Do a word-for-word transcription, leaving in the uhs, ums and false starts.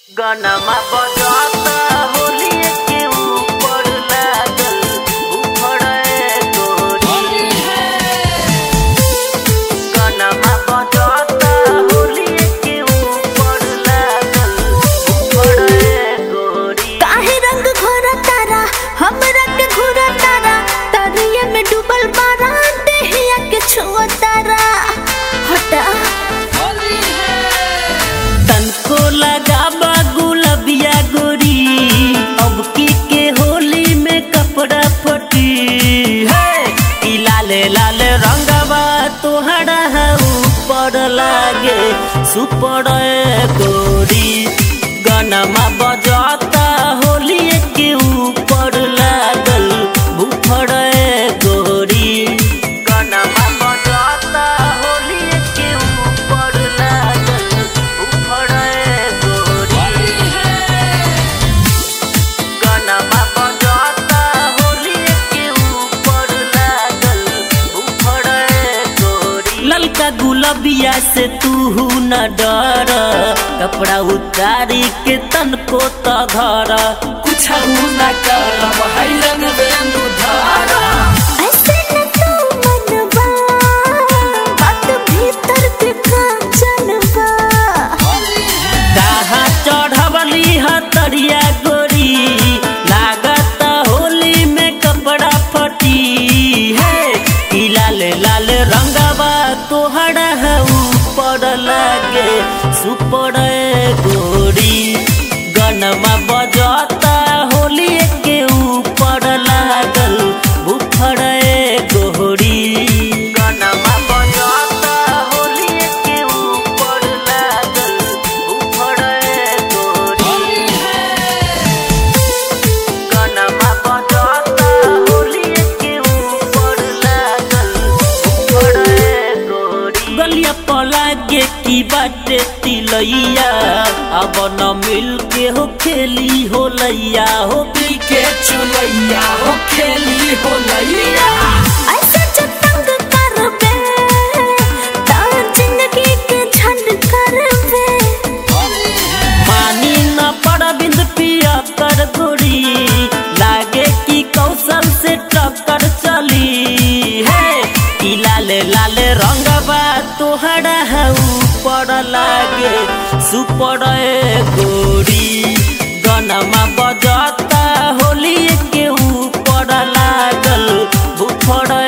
गनमा बजाता होली के ऊपर लागल उफड़े गोरी गनमा बजाता होली के ऊपर लागल उफड़े गोरी। काहे रंग घोरा तारा हमरा के घोरा तारा तरिया में डूबल बारा देहिया के छुआ तारा हटा होली है तनको लगाबा गुलबिया गोरी अब की के होली में कपड़ा फटी है ई लाले लाले रंगवा तोहरा ऊपर लागे सुपर गोरी गनमा बजाता होली के ऊपर लागल बुफड़े गोरी गनमा बजाता होली के ऊपर लागल बुफड़े गोरी गनमा बजाता होली के ऊपर लागल बुफड़े गोरी। ललका गुलबिया से तू न डर कपड़ा उतारी के तनको त धर कुछ न करब है रंग बेनु धारा। ऐसे न तू मनवा बात भीतर के कांचनवा कहाँ चढ़वली ह तरिया गोरी लागत होली में कपड़ा फटी है ई लाल लाल रंगवा तोहरा ऊपर लागे सुपर गोरी गनमा बजाता होली के ऊपर लागल बुफड़े गोरी गनमा बजाता होली के ऊपर लागल बुफड़े गोरी गनमा बजाता होली के ऊपर लागल बुफड़े गोरी। गलिया पलागे की बाटे तिलैया अब न मिल के हो खेली हो लैया हो पी के चुलैया हो खेली हो लैया। ऐसे जो तंग करबे ता जिंदगी के झंड करबे पानी न पड़ बिंद पिया कर गोरी लागे की कौशल से टक्कर चली है ई लाले लाले रंगवा तोहरा ऊपर लागे सुपर गोरी गनमा बजाता होली के ऊपर लागल बुफड़